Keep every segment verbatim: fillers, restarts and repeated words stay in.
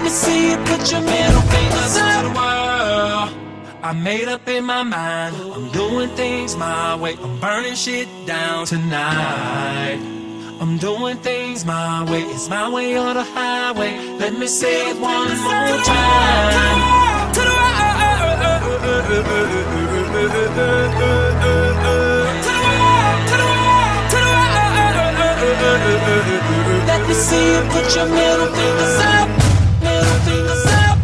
me see you put your middle fingers to the world. I made up in my mind, I'm doing things my way. I'm burning shit down tonight. I'm doing things my way. It's my way or the highway. Let me say it one more time. To the Let me see you put your middle fingers up, middle fingers up.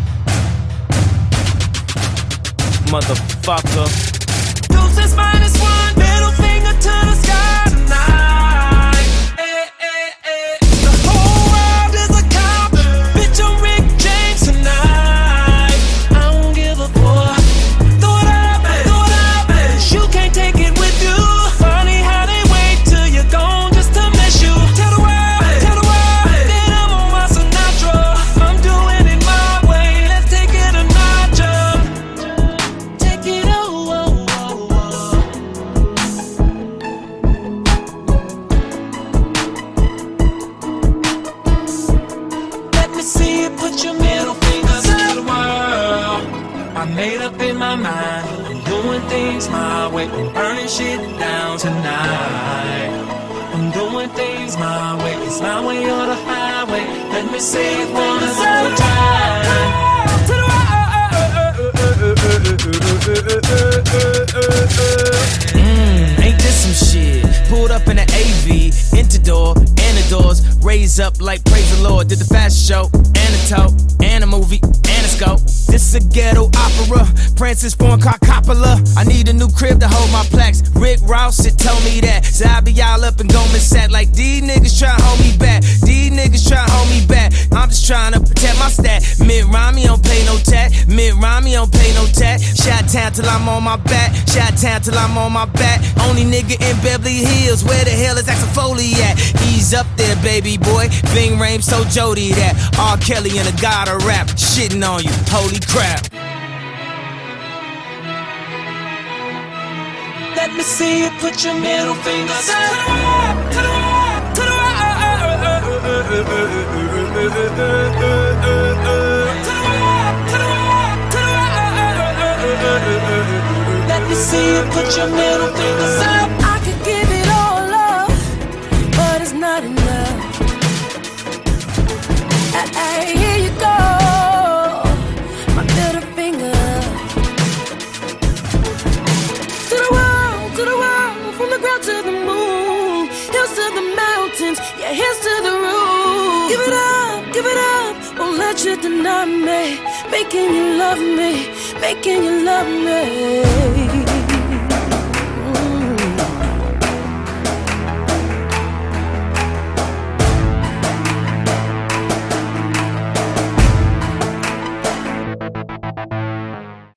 Motherfucker. Deuces minus one, middle finger to the sky tonight. Eh, eh, eh. The whole world is a cop. Bitch, I'm Rick James tonight. I don't give a fuck. Throw it up, throw it up. You can't take it with you. Funny how they wait till you're gone just to miss you. Tell the world, tell the world that I'm on my Sinatra. I'm doing it my way. Let's take it a notch up. Take it oh, oh, oh, oh. Let me see you put your middle fingers to the world. I made up in my mind, I'm doing things my way. I'm burning shit down tonight. I'm doing things my way. It's my way or the highway. Let me say it one more time. Mmm, ain't this some shit? Pulled up in the A V, Intador, and the doors raised up like praise the Lord. Did the fashion show, and a tote, and a movie, and a scope. This is a ghetto opera, Francis Ford Coppola. I need a new crib to hold my plaques. Rick Ross, it told me that. So I be all up and Goldman Sachs like these niggas try to hold me back. These niggas try to hold me back. I'm just trying to protect my stat. Mid-rhyme, don't pay no tax. Mid-rhyme, don't pay no tax. Shot town till I'm on my back. Shot town till I'm on my back. Only nigga in Beverly Hills. Where the hell is Axel Foley at? He's up there, baby boy. Ving Rhames, so Jody that. R. Kelly and a god of rap. Shitting on you. Holy crap. Let me see you put your middle fingers up. To the world, to the Let me see you put your middle fingers up. I could give it all up, but it's not enough. Hey, here you go, my middle finger. To the world, to the world, from the ground to the moon, hills to the mountains, yeah, here's to the roof. Give it up, give it up, won't let you deny me. Making you love me, making you love me.